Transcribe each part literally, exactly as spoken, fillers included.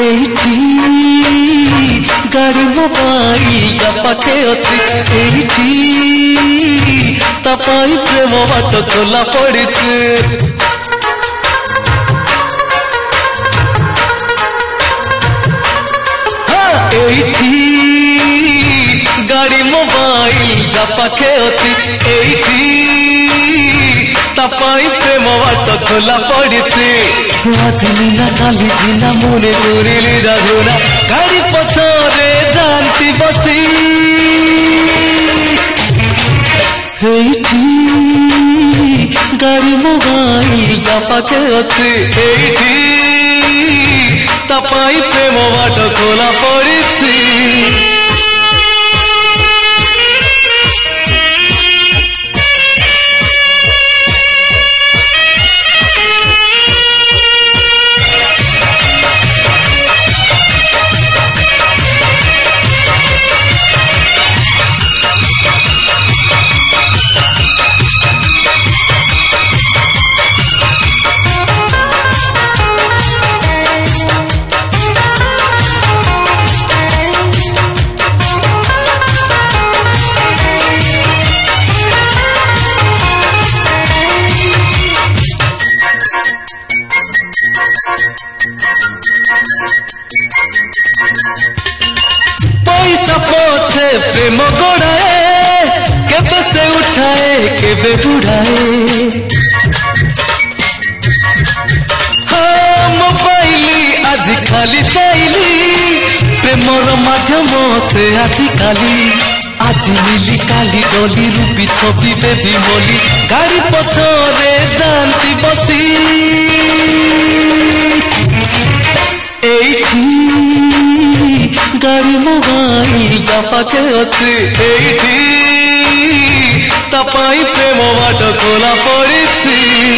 एठी गाड़ी मोबाइल जा पाखे अति एठी तपाई प्रेम बाट खोला पड़िছে एठी गाड़ी मोबाइल जा पाखे अति एठी तपाई प्रेम बाट खोला पड़िছে आज नीना काली जीना मुने तुरिली जाजुना गाड़ी पछरे जानती बसी एठी गाड़ी मोबाइल जा पाखे अति एठी तपाई प्रेम बाट खोला पड़िছে पैसा पोछे प्रेम गोड़ाए केबे से उठाए केबे बुढ़ाए हाँ मोबाइली आज खाली चाइली प्रेमर माध्यम से आज काली आज मिली काली डोली रूपी छवि बेबी मोली गाड़ी पछरे जानती बसी गाड़ी मोबाइल जा पाखे अति एठी तपाई प्रेम बाट खोला पड़िছে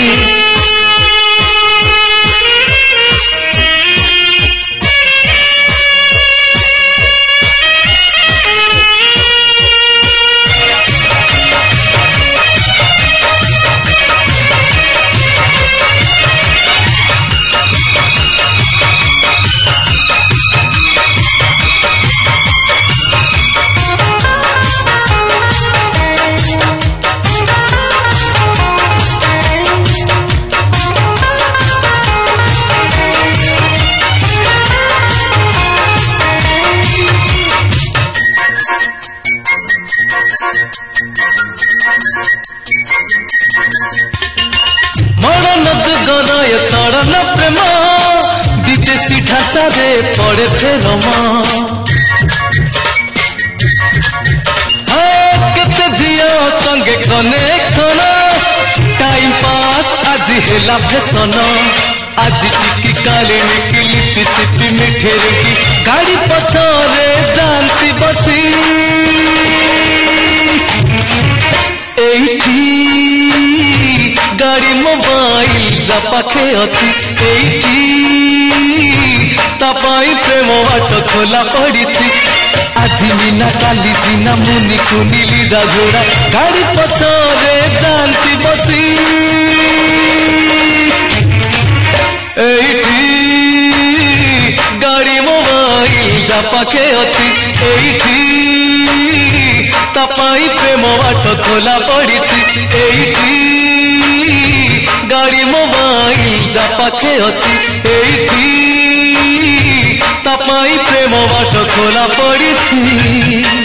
मरण जगनय तड़न प्रेम विदेशी ढांचा रे पड़े फेरम केते झियो संगे कनेक्शन टाइम पास आज हेला फैशन आज टिकी काली निकी लिपि सिपि मिठेर की गाड़ी पछरे जानती बसी एठी गाड़ी मोबाइल जा पाखे अति एठी तपाई प्रेम बाट खोला पड़िছে आज मीना काली जीना मुनि कुनिली जाजुड़ा गाड़ी पछरे जानती बसी एठी गाड़ी मोबाइल जा पाखे अति एठी तपाई प्रेम बाट खोला पड़िছে एठी गाड़ी मोबाइल जा पाखे अति एठी तपाई प्रेम बाट खोला पड़िছে।